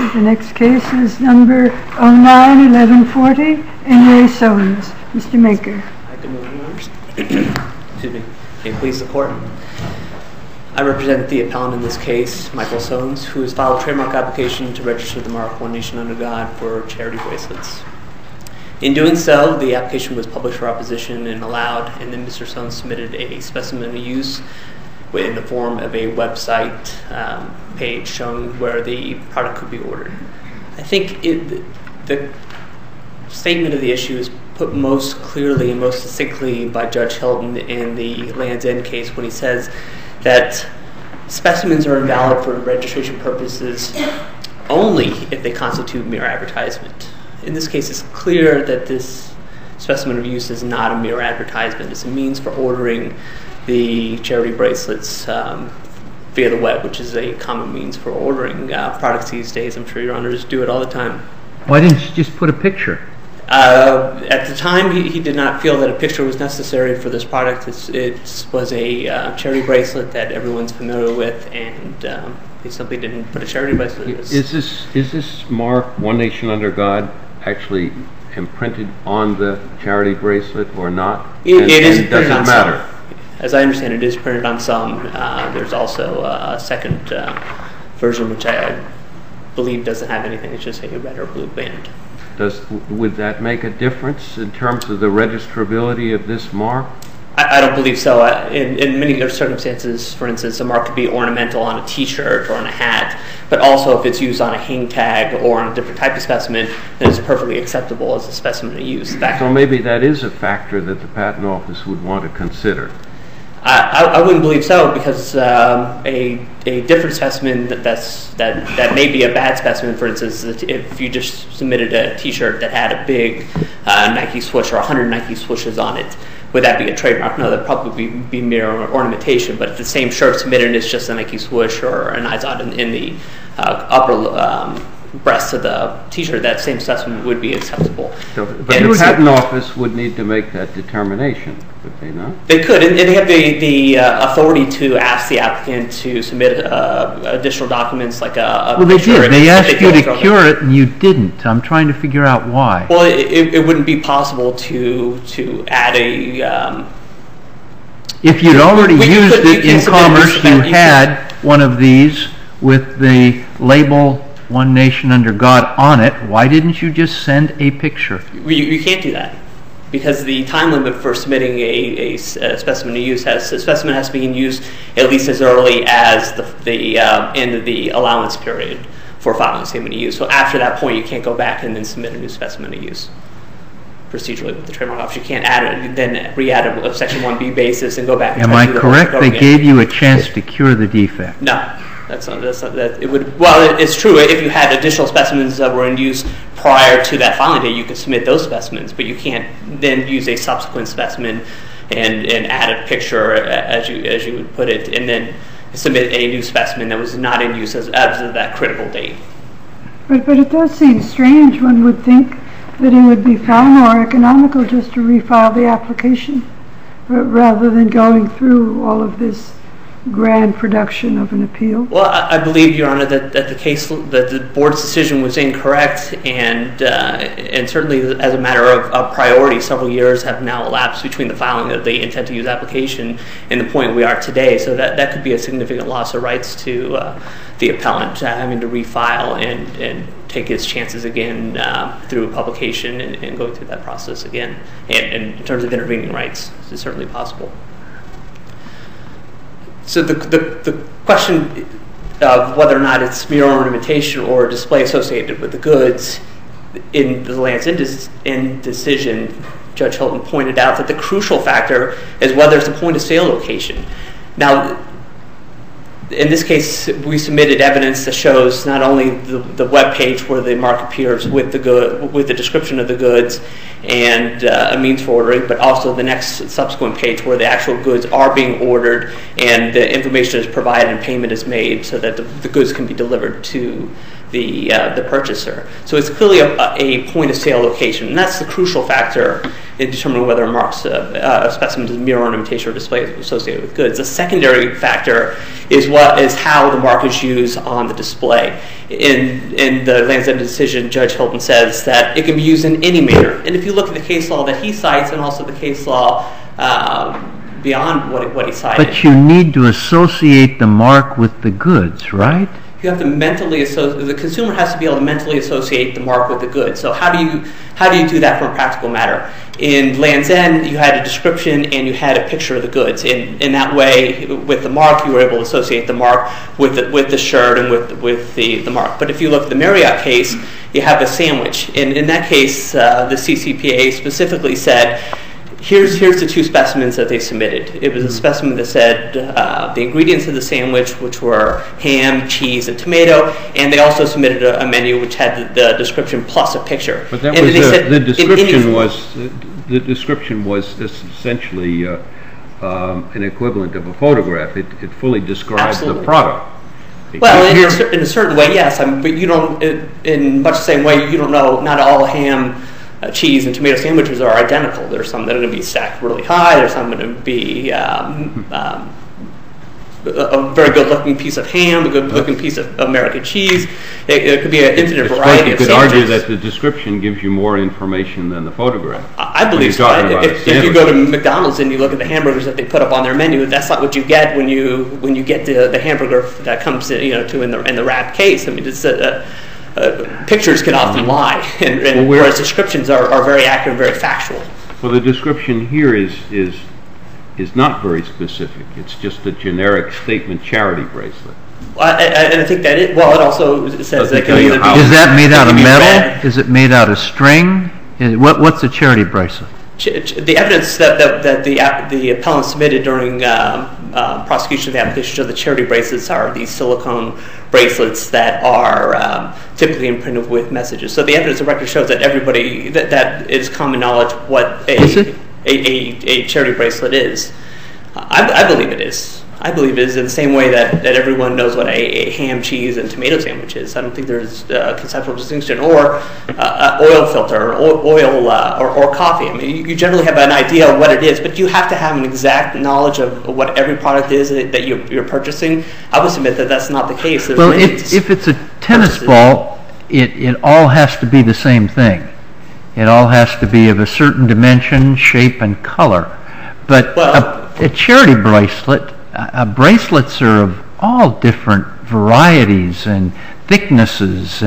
The next case is number 09-1140, N. Ray Soanes. Mr. Maker. Good morning, members. Excuse me. May it please the Court. I represent the appellant in this case, Michael Soanes, who has filed a trademark application to register the mark One Nation Under God for charity bracelets. In doing so, the application was published for opposition and allowed, and then Mr. Soanes submitted a specimen of use in the form of a website page showing where the product could be ordered. I think the statement of the issue is put most clearly and most succinctly by Judge Hilton in the Land's End case when he says that specimens are invalid for registration purposes only if they constitute mere advertisement. In this case, it's clear that this specimen of use is not a mere advertisement. It's a means for ordering the charity bracelets via the web, which is a common means for ordering products these days. I'm sure your honors do it all the time. Why didn't you just put a picture? At the time, he did not feel that a picture was necessary for this product. It was a charity bracelet that everyone's familiar with, and he simply didn't put a charity bracelet. Is this mark, One Nation Under God, actually imprinted on the charity bracelet or not? It is printed does on it matter? some. As I understand it, is printed on some. There's also a second version, which I believe doesn't have anything. It's just a red or blue band. Would that make a difference in terms of the registrability of this mark? I don't believe so. In many other circumstances, for instance, a mark could be ornamental on a T-shirt or on a hat, but also if it's used on a hang tag or on a different type of specimen, then it's perfectly acceptable as a specimen to use. So maybe that is a factor that the Patent Office would want to consider. I wouldn't believe so, because a different specimen that may be a bad specimen, for instance, if you just submitted a T-shirt that had a big Nike swoosh or 100 Nike swooshes on it, would that be a trademark? No, that would probably be mere ornamentation. But if the same shirt submitted is just a Nike swoosh or an Izod in the upper breast of the T-shirt, that same specimen would be acceptable. But the Patent Office would need to make that determination, would they not? They could, and they have the authority to ask the applicant to submit additional documents like a Well, they did. They asked you to cure it, and you didn't. I'm trying to figure out why. Well, it wouldn't be possible to add a... If you'd already used it in commerce, you had one of these with the label One Nation Under God on it. Why didn't you just send a picture? You can't do that, because the time limit for submitting a specimen to use a specimen has to be in use at least as early as the end of the allowance period for filing a statement of use. So after that point, you can't go back and then submit a new specimen to use. Procedurally with the trademark office, you can't add it, then re-add a Section 1B basis and go back. Am I correct? They gave you a chance to cure the defect. No. That's not that. It would. Well, it's true. If you had additional specimens that were in use prior to that filing date, you could submit those specimens, but you can't then use a subsequent specimen and add a picture, as you would put it, and then submit a new specimen that was not in use as of that critical date. But it does seem strange. One would think that it would be far more economical just to refile the application rather than going through all of this grand production of an appeal. Well, I believe, Your Honor, that the board's decision was incorrect, and certainly as a matter of priority, several years have now elapsed between the filing of the intent to use application and the point we are today. So that could be a significant loss of rights to the appellant having to refile and take his chances again through publication and going through that process again. And in terms of intervening rights, it's certainly possible. So the question of whether or not it's mere ornamentation or display associated with the goods, in the Land's End decision, Judge Hilton pointed out that the crucial factor is whether it's a point-of-sale location. Now, in this case, we submitted evidence that shows not only the web page where the mark appears with the description of the goods and a means for ordering, but also the next subsequent page where the actual goods are being ordered and the information is provided and payment is made so that the goods can be delivered to the purchaser. So it's clearly a point-of-sale location, and that's the crucial factor in determining whether a specimen is mere ornamentation or display associated with goods. The secondary factor is how the mark is used on the display. In the Land's End decision, Judge Hilton says that it can be used in any manner. And if you look at the case law that he cites and also the case law beyond what he cited. But you need to associate the mark with the goods, right? You have to mentally associate. The consumer has to be able to mentally associate the mark with the goods. So how do you do that from a practical matter? In Land's End, you had a description and you had a picture of the goods. In that way, with the mark, you were able to associate the mark with the shirt and with the mark. But if you look at the Marriott case, you have the sandwich. And in that case, the CCPA specifically said, Here's the two specimens that they submitted. It was a specimen that said the ingredients of the sandwich, which were ham, cheese, and tomato, and they also submitted a menu which had the description plus a picture. But that the description was essentially an equivalent of a photograph. It fully describes the product. Well, in a certain way, yes. But you don't, in much the same way, you don't know. Not all ham, cheese and tomato sandwiches are identical. There's some that are going to be stacked really high. There's some going to be a very good-looking piece of ham, a good-looking piece of American cheese. It could be an infinite variety of sandwiches. You could argue that the description gives you more information than the photograph. I believe so. If you go to McDonald's and you look at the hamburgers that they put up on their menu, that's not what you get when you get the hamburger that comes in the wrapped case. I mean, it's pictures can often lie, whereas descriptions are very accurate and very factual. Well, the description here is not very specific. It's just a generic statement charity bracelet. And I think that it also says that is that made out of metal? Is it made out of string? What's a charity bracelet? The evidence that the appellant submitted during prosecution of the application of the charity bracelets are these silicone bracelets that are typically imprinted with messages. So the evidence of record shows that everybody that is common knowledge what a charity bracelet is. I believe it is. I believe it is in the same way that everyone knows what a ham, cheese, and tomato sandwich is. I don't think there's a conceptual distinction, or oil filter, or oil, or coffee. I mean, you generally have an idea of what it is, but you have to have an exact knowledge of what every product is that you're purchasing. I would submit that that's not the case. Well, if it's a tennis ball, it all has to be the same thing. It all has to be of a certain dimension, shape, and color. But a charity bracelet, bracelets are of all different varieties and thicknesses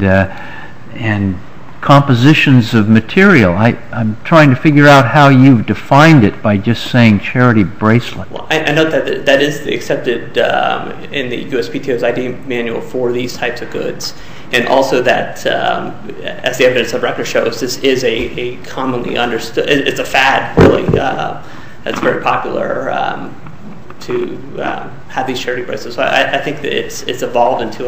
and compositions of material. I'm trying to figure out how you've defined it by just saying charity bracelet. Well, I note that is accepted in the USPTO's ID manual for these types of goods. And also that, as the evidence of record shows, this is a commonly understood, it's a fad, really, that's very popular to have these charity bracelets. So I think that it's evolved into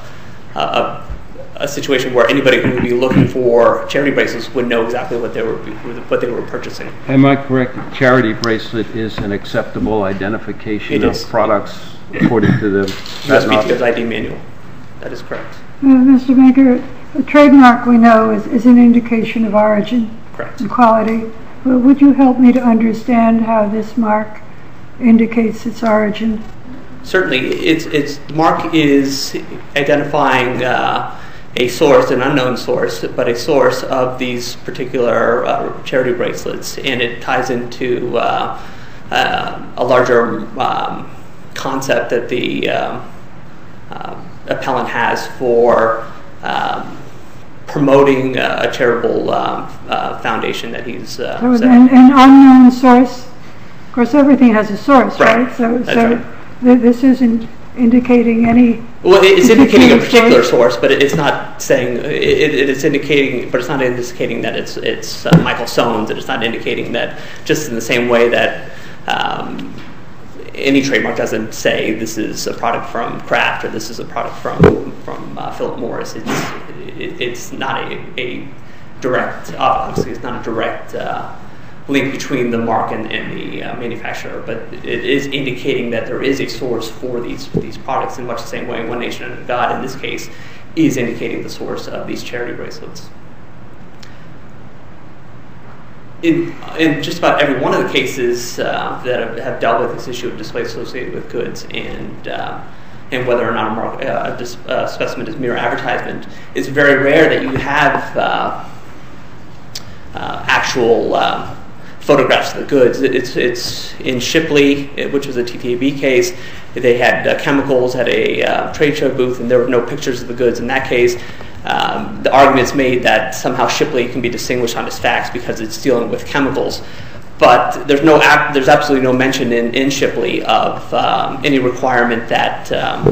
a situation where anybody who would be looking for charity bracelets would know exactly what they were purchasing. Am I correct? Charity bracelet is an acceptable identification of products according to the USPTO's ID manual. That is correct. Mr. Baker, a trademark we know is an indication of origin and quality. But would you help me to understand how this mark indicates its origin? Certainly. Its mark is identifying a source, an unknown source, but a source of these particular charity bracelets, and it ties into a larger concept that the appellant has for promoting a charitable foundation that he's set up. An unknown source? Of course, everything has a source, right? So this isn't indicating any. Well, it's indicating a particular source, but it's not saying it's indicating. But it's not indicating that it's Michael Soanes, and it's not indicating that just in the same way that any trademark doesn't say this is a product from Kraft or this is a product from Philip Morris. It's not a direct. Obviously, it's not a direct link between the mark and the manufacturer, but it is indicating that there is a source for these products in much the same way One Nation Under God, in this case, is indicating the source of these charity bracelets. in just about every one of the cases that have dealt with this issue of display associated with goods and whether or not a specimen is mere advertisement, it's very rare that you have actual photographs of the goods. It's in Shipley, which was a TTAB case. They had chemicals at a trade show booth, and there were no pictures of the goods in that case. The argument is made that somehow Shipley can be distinguished on its facts because it's dealing with chemicals. But there's absolutely no mention in Shipley of any requirement that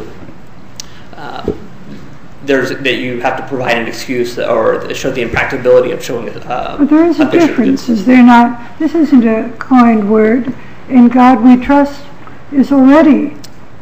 that you have to provide an excuse or show the impracticability of showing but there is a difference, is there not? This isn't a coined word. In God We Trust is already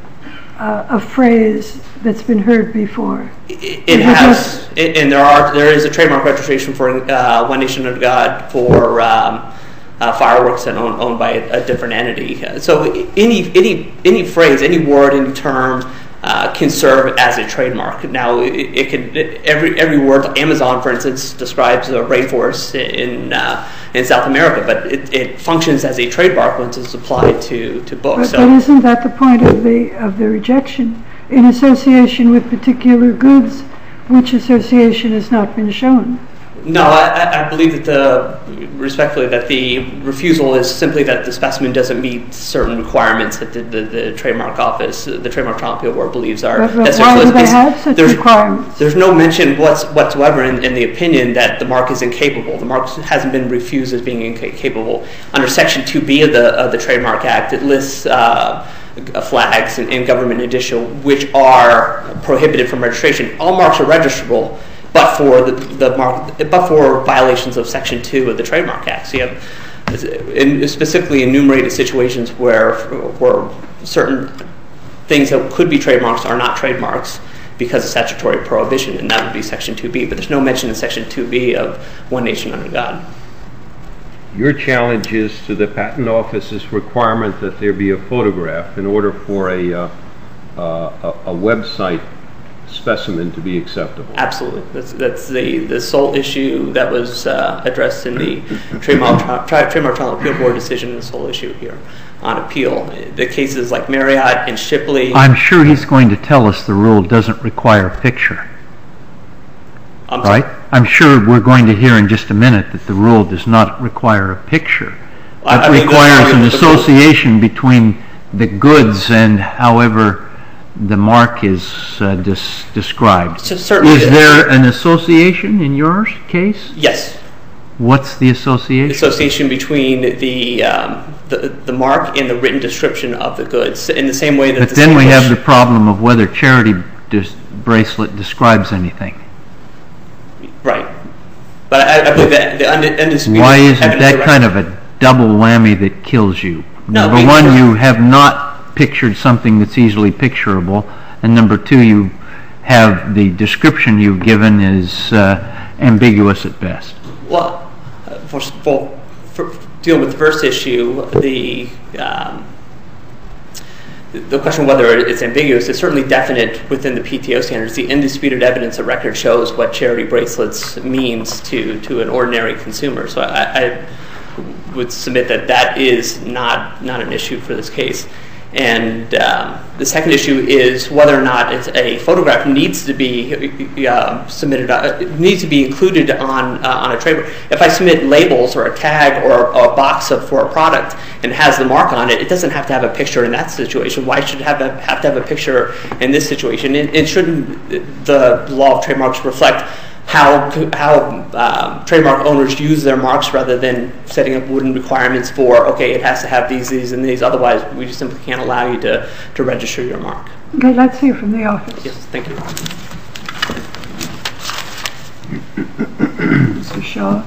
a phrase that's been heard before. It has, and there is a trademark registration for One Nation Under God for fireworks and owned by a different entity. So any phrase, any word, any term can serve as a trademark. Now, it can every word. Amazon, for instance, describes a rainforest in South America, but it functions as a trademark once it's applied to books. But isn't that the point of the rejection? In association with particular goods, which association has not been shown? No, I believe that respectfully that the refusal is simply that the specimen doesn't meet certain requirements that the trademark office, the Trademark Trial and Appeal Board believes are. But why do they have such requirements? There's no mention whatsoever in the opinion that the mark is incapable. The mark hasn't been refused as being incapable. Under Section 2B of the Trademark Act, it lists flags and government indicia which are prohibited from registration. All marks are registrable, but for but for violations of Section 2 of the Trademark Act. So you have specifically enumerated situations where certain things that could be trademarks are not trademarks because of statutory prohibition, and that would be Section 2B. But there's no mention in Section 2B of One Nation Under God. Your challenge is to the Patent Office's requirement that there be a photograph in order for a website specimen to be acceptable. Absolutely. That's the sole issue that was addressed in the Trademark Trial and Appeal Board decision, the sole issue here on appeal. The cases like Marriott and Shipley. I'm sure he's going to tell us the rule doesn't require a picture. Right? I'm sure we're going to hear in just a minute that the rule does not require a picture. It requires an association between the goods and however the mark is described. So is there an association in your case? Yes. What's the association? Association between the mark and the written description of the goods, in the same way that. But then we have the problem of whether charity bracelet describes anything. Right. But I believe that the undisputed. Why isn't that kind of a double whammy that kills you? No, number one, you have not pictured something that's easily picturable, and number two, you have the description you've given is ambiguous at best. Well, for dealing with the first issue, the question of whether it's ambiguous is certainly definite within the PTO standards. The indisputed evidence of record shows what charity bracelets means to an ordinary consumer. So I would submit that is not an issue for this case. And the second issue is whether or not a photograph needs to be submitted, needs to be included on a trademark. If I submit labels or a tag or a box for a product and has the mark on it, it doesn't have to have a picture in that situation. Why should it have to have a picture in this situation? And shouldn't the law of trademarks reflect how trademark owners use their marks rather than setting up wooden requirements for, okay, it has to have these, and these, otherwise we just simply can't allow you to register your mark. Okay, let's hear from the office. Yes, thank you. Mr. Shaw.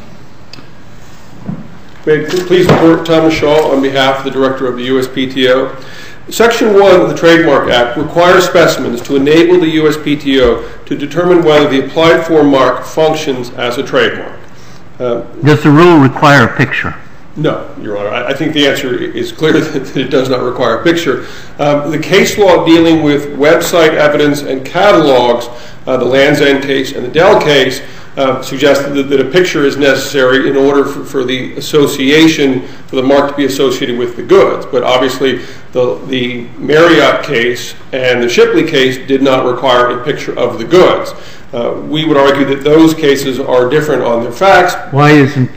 May it please report, Thomas Shaw on behalf of the Director of the USPTO. Section 1 of the Trademark Act requires specimens to enable the USPTO to determine whether the applied for mark functions as a trademark. Does the rule require a picture? No, Your Honor. I think the answer is clear that it does not require a picture. The case law dealing with website evidence and catalogs, the Land's End case and the Dell case, suggests that a picture is necessary in order for the association, for the mark to be associated with the goods. But obviously, the Marriott case and the Shipley case did not require a picture of the goods. We would argue that those cases are different on their facts. Why isn't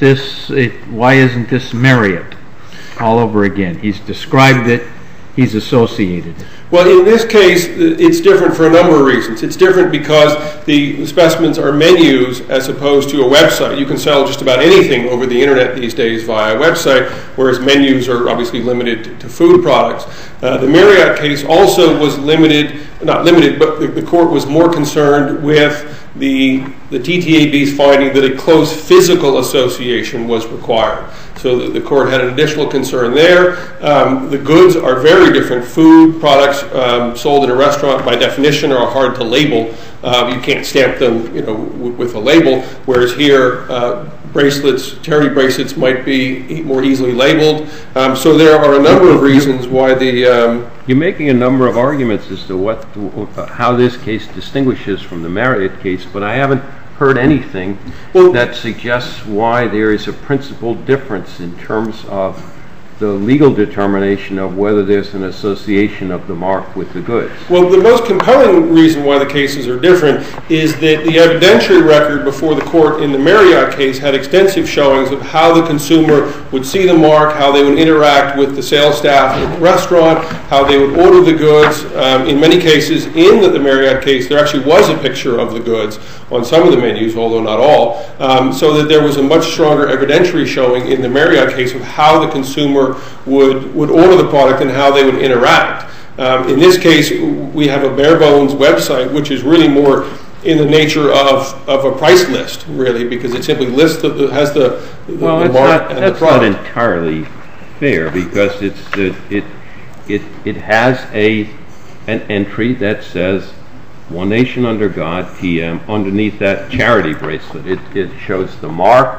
this Marriott all over again? He's described it. He's associated it. Well, in this case, it's different for a number of reasons. It's different because the specimens are menus as opposed to a website. You can sell just about anything over the internet these days via a website, whereas menus are obviously limited to food products. The Marriott case also was not limited, but the court was more concerned with the TTAB's finding that a close physical association was required. So the court had an additional concern there. The goods are very different. Food products sold in a restaurant, by definition, are hard to label. You can't stamp them, with a label. Whereas here, charity bracelets might be more easily labeled. So there are a number of reasons why You're making a number of arguments as to how this case distinguishes from the Marriott case, but I haven't heard anything that suggests why there is a principal difference in terms of the legal determination of whether there's an association of the mark with the goods. Well, the most compelling reason why the cases are different is that the evidentiary record before the court in the Marriott case had extensive showings of how the consumer would see the mark, how they would interact with the sales staff in the restaurant, how they would order the goods. In many cases, in the Marriott case, there actually was a picture of the goods on some of the menus, although not all, so that there was a much stronger evidentiary showing in the Marriott case of how the consumer would order the product and how they would interact. In this case, we have a bare bones website, which is really more in the nature of a price list, really, because it simply lists has the mark and the product. That's not entirely fair, because it has an entry that says "One Nation Under God" TM underneath that charity bracelet. It shows the mark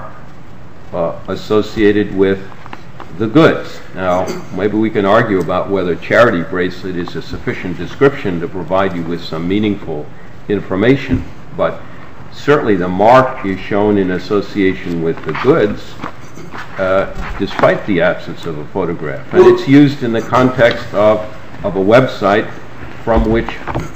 associated with the goods. Now, maybe we can argue about whether charity bracelet is a sufficient description to provide you with some meaningful information, but certainly the mark is shown in association with the goods, despite the absence of a photograph. And it's used in the context of a website from which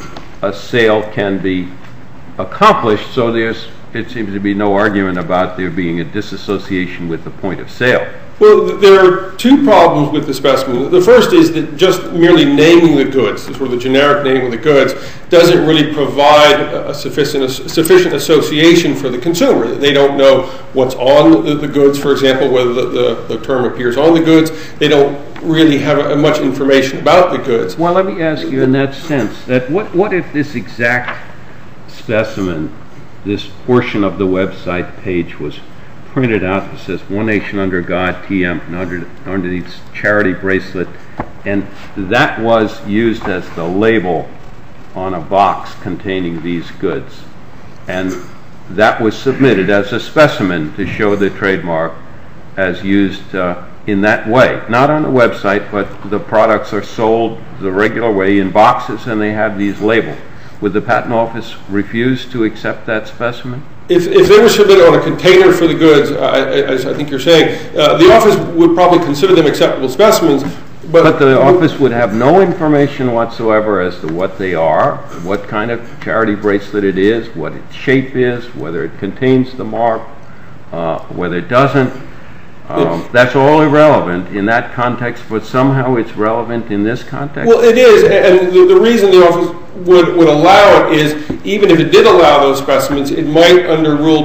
a sale can be accomplished, so it seems to be no argument about there being a disassociation with the point of sale. Well, there are two problems with the specimen. The first is that just merely naming the goods, sort of the generic name of the goods, doesn't really provide a sufficient association for the consumer. They don't know what's on the goods, for example, whether the term appears on the goods. They don't really have much information about the goods. Well, let me ask you in that sense, that what if this exact specimen, this portion of the website page was printed out that says "One Nation Under God" TM underneath charity bracelet, and that was used as the label on a box containing these goods, and that was submitted as a specimen to show the trademark as used in that way, not on a website, but the products are sold the regular way in boxes and they have these labeled. Would the Patent Office refuse to accept that specimen? If they were submitted on a container for the goods, as I think you're saying, the office would probably consider them acceptable specimens. But the office would have no information whatsoever as to what they are, what kind of charity bracelet it is, what its shape is, whether it contains the mark, whether it doesn't. That's all irrelevant in that context, but somehow it's relevant in this context? Well, it is, and the reason the office would allow it is, even if it did allow those specimens, it might, under Rule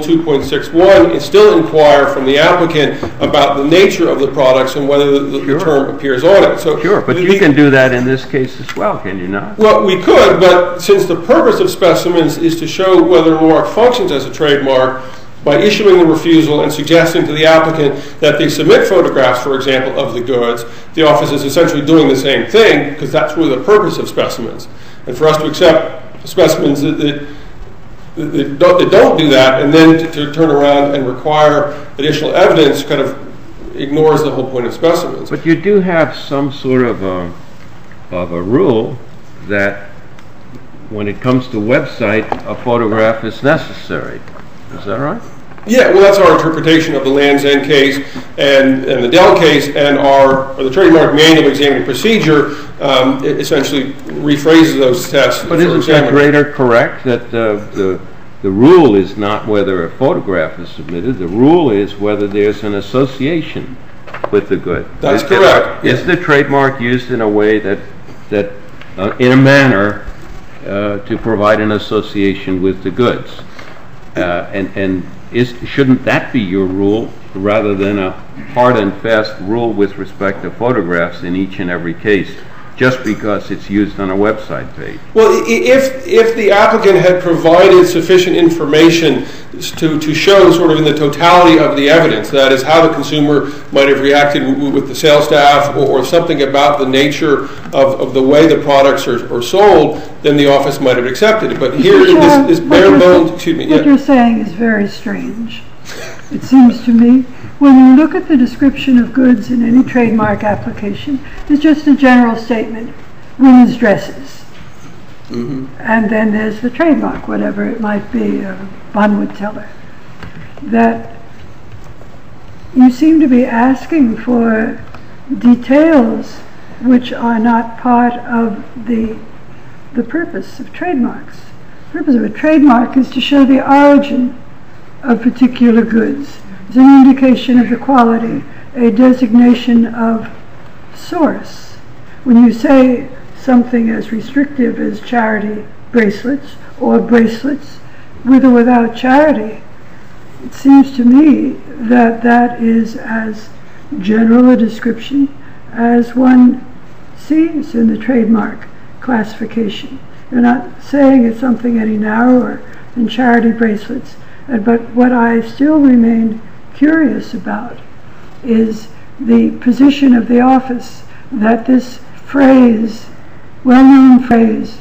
2.61, still inquire from the applicant about the nature of the products and whether the term appears on it. So sure, but you can do that in this case as well, can you not? Well, we could, but since the purpose of specimens is to show whether a mark functions as a trademark, by issuing the refusal and suggesting to the applicant that they submit photographs, for example, of the goods, the office is essentially doing the same thing, because that's really the purpose of specimens. And for us to accept specimens that don't do that, and then to turn around and require additional evidence, kind of ignores the whole point of specimens. But you do have some sort of a rule that when it comes to website, a photograph is necessary. Is that right? Yeah, well, that's our interpretation of the Land's End case and the Dell case, and the trademark manual examining procedure essentially rephrases those tests. But isn't Judge Rader correct that the rule is not whether a photograph is submitted, the rule is whether there's an association with the good? That's correct. Is the trademark used in a way that in a manner to provide an association with the goods? Shouldn't that be your rule rather than a hard and fast rule with respect to photographs in each and every case, just because it's used on a website page? Well, if the applicant had provided sufficient information to show sort of in the totality of the evidence, that is how the consumer might have reacted with the sales staff or something about the nature of the way the products are sold, then the office might have accepted it. But here, this bare bones, excuse me. What you're saying is very strange. It seems to me, when you look at the description of goods in any trademark application, it's just a general statement, women's dresses. Mm-hmm. And then there's the trademark, whatever it might be, Von would tell her. That you seem to be asking for details which are not part of the purpose of trademarks. The purpose of a trademark is to show the origin of particular goods. It's an indication of the quality, a designation of source. When you say something as restrictive as charity bracelets or bracelets with or without charity, it seems to me that that is as general a description as one sees in the trademark classification. You're not saying it's something any narrower than charity bracelets. But what I still remain curious about is the position of the office that this phrase, well-known phrase,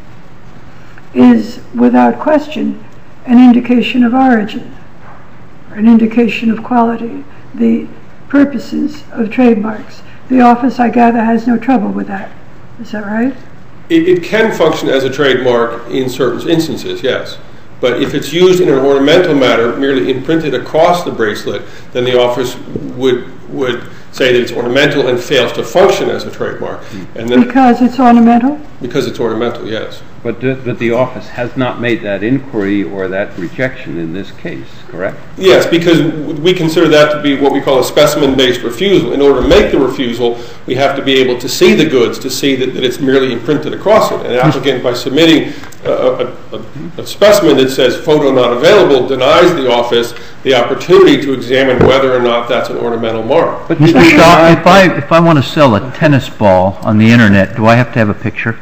is without question an indication of origin, an indication of quality, the purposes of trademarks. The office, I gather, has no trouble with that. Is that right? It can function as a trademark in certain instances, yes. But if it's used in an ornamental manner, merely imprinted across the bracelet, then the office would say that it's ornamental and fails to function as a trademark. And then, because it's ornamental? Because it's ornamental, yes. But the office has not made that inquiry or that rejection in this case, correct? Yes, because we consider that to be what we call a specimen-based refusal. In order to make the refusal, we have to be able to see the goods, to see that it's merely imprinted across it. An applicant, by submitting a specimen that says photo not available, denies the office the opportunity to examine whether or not that's an ornamental mark. But Mr. Shaw, if I want to sell a tennis ball on the internet, do I have to have a picture?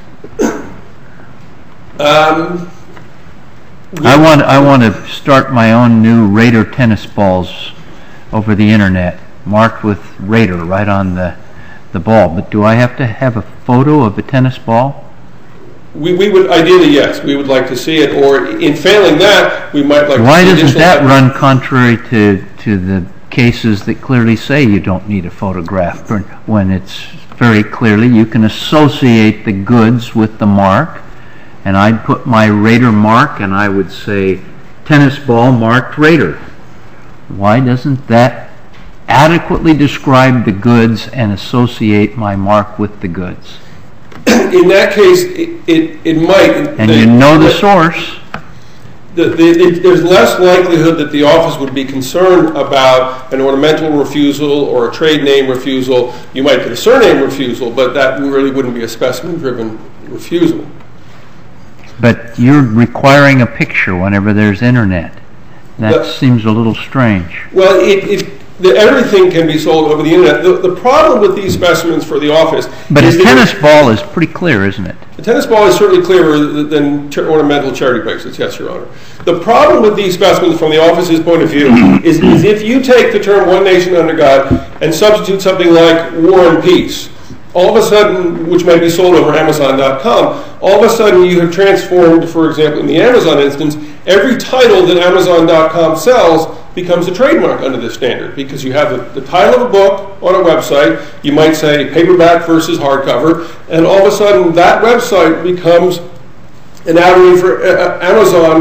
I want to start my own new Raider tennis balls over the internet, marked with Raider right on the ball. But do I have to have a photo of a tennis ball? We would ideally, yes. We would like to see it, or in failing that, we might like. Why to see doesn't that run contrary to the cases that clearly say you don't need a photograph when it's very clearly you can associate the goods with the mark? And I'd put my Raider mark and I would say tennis ball marked Raider. Why doesn't that adequately describe the goods and associate my mark with the goods? In that case, it might. And you know the source. There's less likelihood that the office would be concerned about an ornamental refusal or a trade name refusal. You might get a surname refusal, but that really wouldn't be a specimen-driven refusal. But you're requiring a picture whenever there's internet. That seems a little strange. Well, everything can be sold over the internet. The problem with these specimens for the office... But a tennis ball is pretty clear, isn't it? The tennis ball is certainly clearer than ornamental charity bracelets, yes, Your Honor. The problem with these specimens from the office's point of view is if you take the term one nation under God and substitute something like war and peace, all of a sudden, which might be sold over Amazon.com, all of a sudden you have transformed, for example, in the Amazon instance, every title that Amazon.com sells becomes a trademark under this standard, because you have the title of a book on a website, you might say paperback versus hardcover, and all of a sudden that website becomes an avenue for Amazon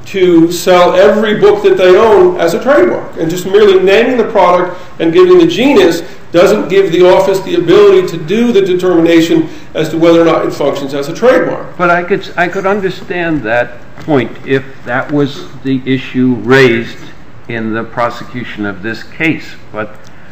to sell every book that they own as a trademark. And just merely naming the product and giving the genus doesn't give the office the ability to do the determination as to whether or not it functions as a trademark. But I could understand that point if that was the issue raised in the prosecution of this case. But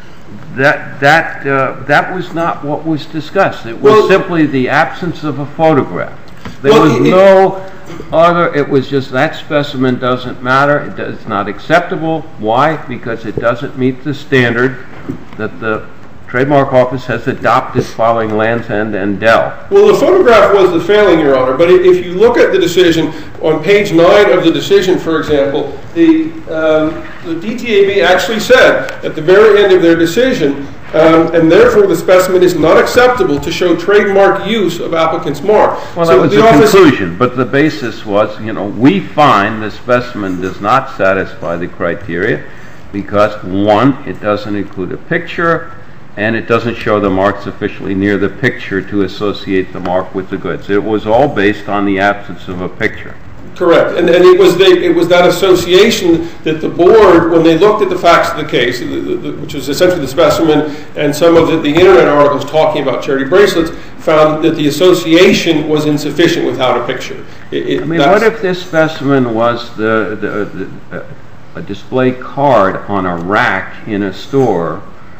that was not what was discussed. It was simply the absence of a photograph. There was no other. It was just that specimen doesn't matter. It's not acceptable. Why? Because it doesn't meet the standard that the Trademark Office has adopted following Land's End and Dell. Well, the photograph was the failing, Your Honor. But if you look at the decision, on page 9 of the decision, for example, the DTAB actually said at the very end of their decision, and therefore the specimen is not acceptable to show trademark use of applicant's mark. Well, that was the conclusion, but the basis was, we find the specimen does not satisfy the criteria because, one, it doesn't include a picture, and it doesn't show the mark sufficiently near the picture to associate the mark with the goods. It was all based on the absence of a picture. Correct. And it was that association that the board, when they looked at the facts of the case, which was essentially the specimen and some of the Internet articles talking about charity bracelets, found that the association was insufficient without a picture. What if this specimen was a display card on a rack in a store,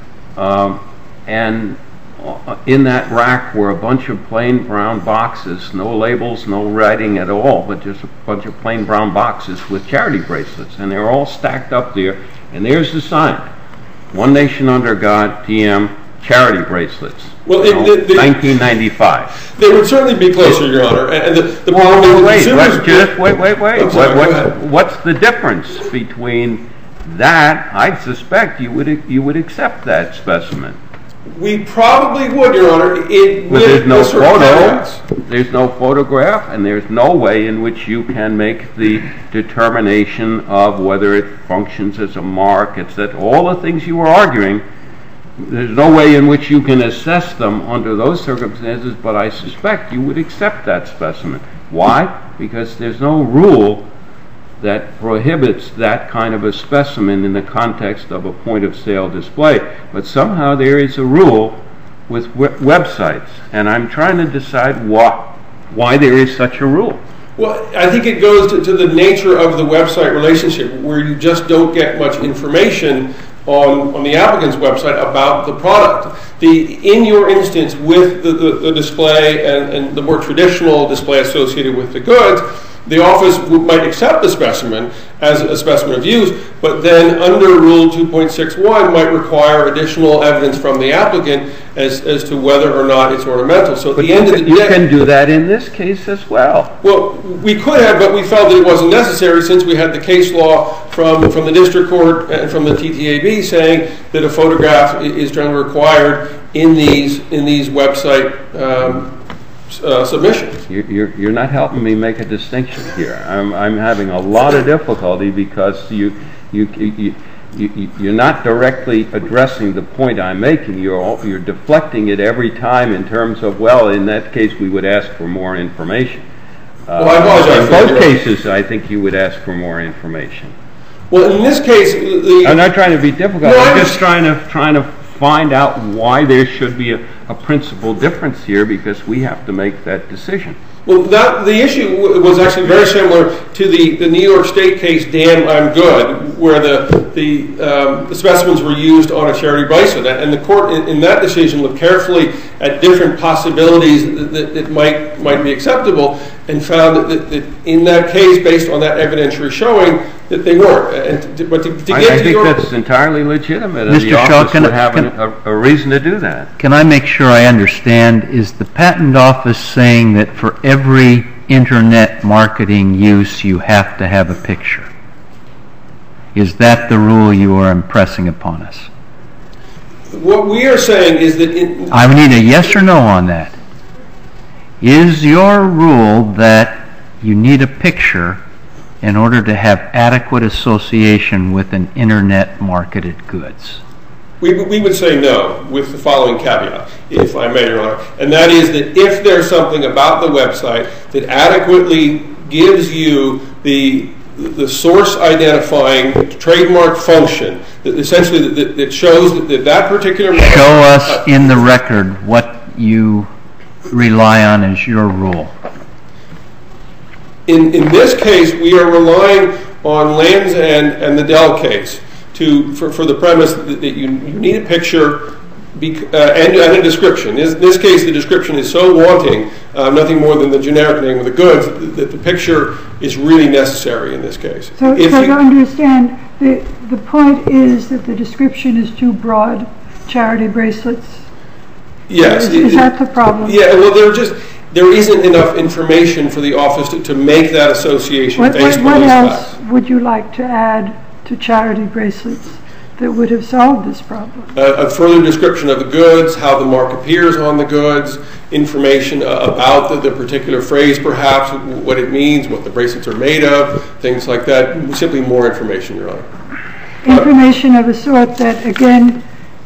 and in that rack were a bunch of plain brown boxes, no labels, no writing at all, but just a bunch of plain brown boxes with charity bracelets, and they're all stacked up there, and there's the sign, One Nation Under God, TM, charity bracelets. Well, 1995. They would certainly be closer, Your Honor. And wait. What's the difference between that? I suspect you would accept that specimen. We probably would, Your Honor. But there's no photo, there's no photograph, and there's no way in which you can make the determination of whether it functions as a mark. It's that all the things you were arguing, there's no way in which you can assess them under those circumstances, but I suspect you would accept that specimen. Why? Because there's no rule that prohibits that kind of a specimen in the context of a point-of-sale display. But somehow there is a rule with websites, and I'm trying to decide why there is such a rule. Well, I think it goes to the nature of the website relationship, where you just don't get much information on the applicant's website about the product. In your instance, with the display and the more traditional display associated with the goods, the office might accept the specimen as a specimen of use, but then under Rule 2.61 might require additional evidence from the applicant as to whether or not it's ornamental. So at the end of the day, you can do that in this case as well. Well, we could have, but we felt that it wasn't necessary since we had the case law from the district court and from the TTAB saying that a photograph is generally required in these website submissions. You're not helping me make a distinction here. I'm having a lot of difficulty because you're not directly addressing the point I'm making. You're deflecting it every time in terms of, well, in that case we would ask for more information. Well, I apologize. In both cases, I think you would ask for more information. Well, in this case, I'm not trying to be difficult. I'm just trying to find out why there should be a principal difference here, because we have to make that decision. Well, the issue was actually very similar to the New York State case, Damn I'm Good, where the specimens were used on a charity bracelet. And the court in that decision looked carefully at different possibilities that might be acceptable and found that in that case, based on that evidentiary showing, that they weren't. I think that's entirely legitimate, and the office would have a reason to do that. Can I make sure I understand? Is the patent office saying that for every internet marketing use you have to have a picture? Is that the rule you are impressing upon us? What we are saying is that I need a yes or no on that. Is your rule that you need a picture in order to have adequate association with an internet marketed goods? We would say no, with the following caveat, if I may, Your Honor. And that is that if there's something about the website that adequately gives you the the source identifying trademark function, that essentially that shows that particular mark. Show us in the record what you rely on as your rule. In this case, we are relying on Land's End and the Dell case for the premise that you need a picture and a description. In this case, the description is so wanting, nothing more than the generic name of the goods, that the picture is really necessary in this case. So to understand, the point is that the description is too broad, charity bracelets? Yes. Is that the problem? Yeah, well, there isn't enough information for the office to make that association based on What those else facts. would you like to add to charity bracelets that would have solved this problem? A further description of the goods, how the mark appears on the goods, information about the particular phrase perhaps, what it means, what the bracelets are made of, things like that. Simply more information, Your Honor. Information of a sort that, again,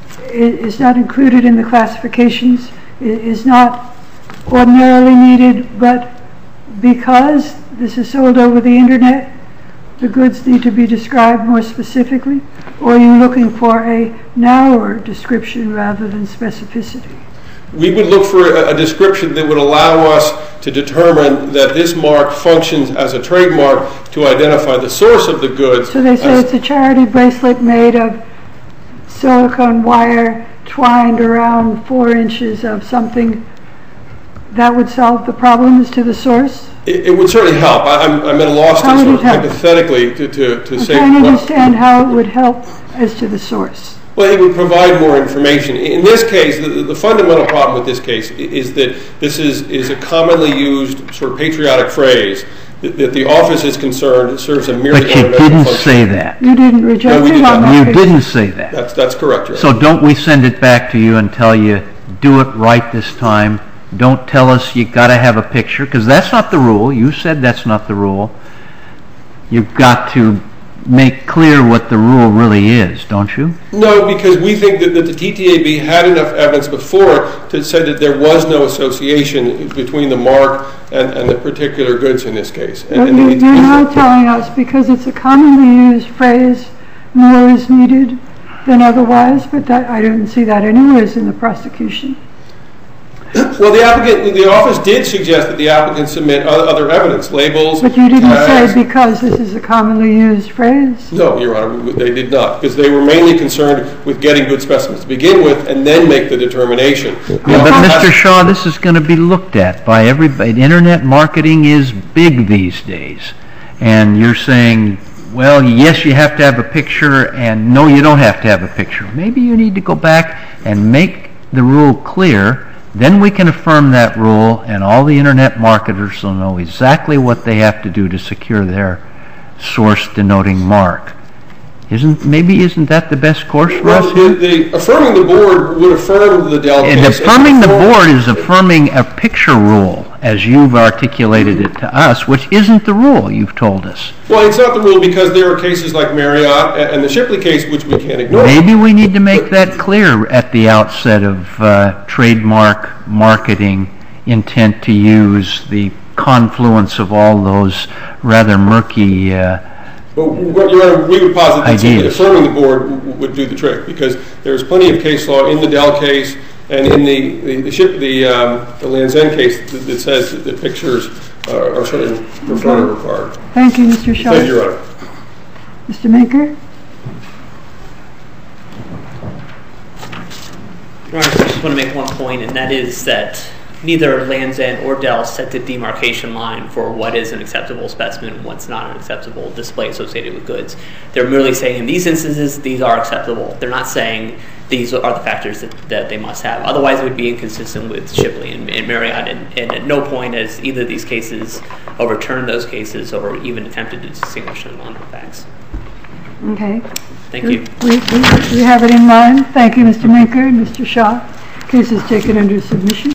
is not included in the classifications, is not ordinarily needed, but because this is sold over the internet, the goods need to be described more specifically? Or are you looking for a narrower description rather than specificity? We would look for a description that would allow us to determine that this mark functions as a trademark to identify the source of the goods. So they say it's a charity bracelet made of silicone wire twined around 4 inches of something. That would solve the problem as to the source? It would certainly help. I'm at a loss to sort of hypothetically to say. I'm trying to understand how it would help as to the source. Well, it would provide more information. In this case, the fundamental problem with this case is that this is a commonly used sort of patriotic phrase that the office is concerned serves a merely ornamental function. But you didn't say that. You didn't reject it on that. You didn't say that. That's correct, Your Honor. So don't we send it back to you and tell you, do it right this time? Don't tell us you got to have a picture, because that's not the rule. You said that's not the rule. You've got to make clear what the rule really is, don't you? No, because we think that the TTAB had enough evidence before to say that there was no association between the mark and the particular goods in this case. You're now telling us because it's a commonly used phrase, more is needed than otherwise, but I didn't see that anywhere in the prosecution. Well, the office did suggest that the applicant submit other evidence, labels. But you didn't say because this is a commonly used phrase? No, Your Honor, they did not, because they were mainly concerned with getting good specimens to begin with and then make the determination. Yeah, but Mr. Shaw, this is going to be looked at by everybody. Internet marketing is big these days. And you're saying, well, yes, you have to have a picture, and no, you don't have to have a picture. Maybe you need to go back and make the rule clear. Then we can affirm that rule, and all the internet marketers will know exactly what they have to do to secure their source-denoting mark. Isn't that the best course for us here? Affirming the board would affirm the Dell case. And affirming the board is affirming a picture rule, as you've articulated it to us, which isn't the rule, you've told us. Well, it's not the rule because there are cases like Marriott and the Shipley case, which we can't ignore. Maybe we need to make that clear at the outset of trademark marketing intent to use the confluence of all those rather murky Your Honor, we would posit that simply affirming the board would do the trick, because there's plenty of case law in the Dell case and in the Land's End case that says that pictures are certainly preferred or required. Thank you, Mr. Shaw. Thank you, Your Honor. Mr. Maker? Your Honor, I just want to make one point, and that is that neither Land's End or Dell set the demarcation line for what is an acceptable specimen and what's not an acceptable display associated with goods. They're merely saying in these instances, these are acceptable. They're not saying these are the factors that they must have. Otherwise, it would be inconsistent with Shipley and Marriott, and at no point has either of these cases overturned those cases or even attempted to distinguish them on the facts. Okay. Thank you. We have it in mind. Thank you, Mr. Maker and Mr. Shaw. Case is taken under submission.